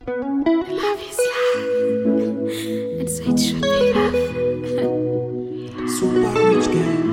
Love is love, and so it should be love. Super rich girl.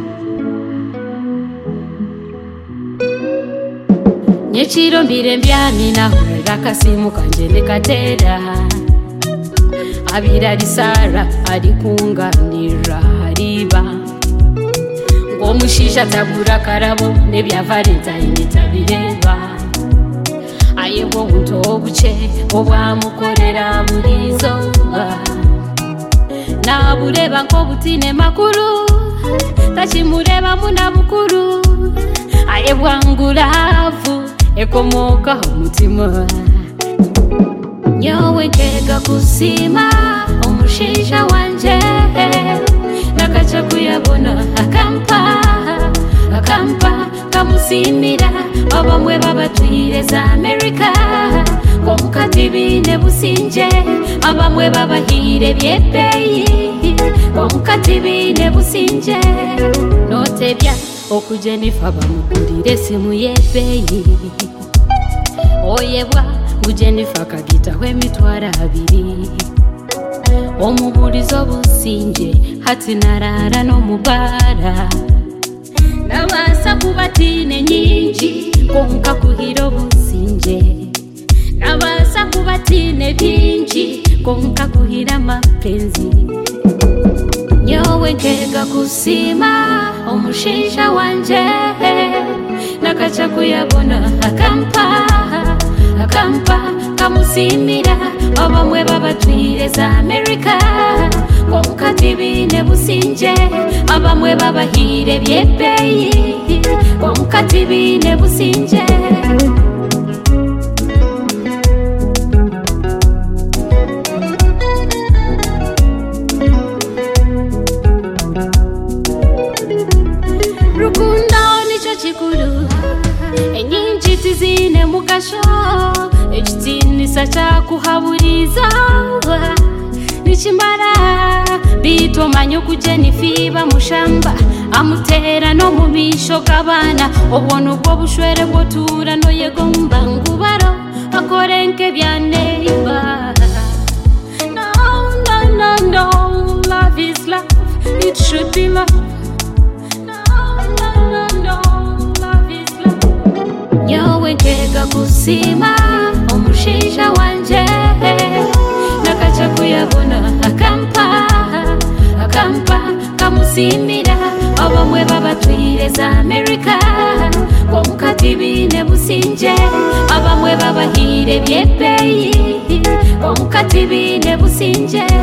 Nyechiro mbire mbyami nawe rakasimu kanje ndekatera abira risara arikunganira hariba ngo mushisha tabura karabo nebya Valentine tabireba ayebo untobuce obwamukorera burizoba nabureba ngo butine makuru tachimureba munabukuru ayebwanguravu ekomoka umutima nyowe nkega kusima umushisha wanje nakaca kuyabona akampa kamusimira abamwe babatwire za Amerika ko mukatibine businje abamwe babahire byepeyi ko mukatibine businje notebya okujenifa bamukurire simu yepeyi oyebwa ujenifa kagita wemitwara abiri omuburizo businje hati narara no mubara nabasa kubatine nyinji konka kuhiro businje nabasa kubatine byinji konka kuhira mapenzi nyowe nkega kusima umushisha wanje nakaca kuyabona akampa kamusimira abamwe babatwire za Amerika ko mukatibine businje abamwe babahire byepeyi ko mukatibine businje enyinji tizine mukasho echitini sacha kuhaburiza nichimara bito manyo kujenifiba mushamba amutera no mumisho kabana obwono bwo bushwere bwo tura no yegomba ngubaro akorenke bya neighbor no love is love, it should be love. Nyowe nkega kusima umushisha wanje nakaca kuyabona akampa kamusimira abamwe babatwire za Amerika ko mukatibine businje abamwe babahire byepeyi ko mukatibine businje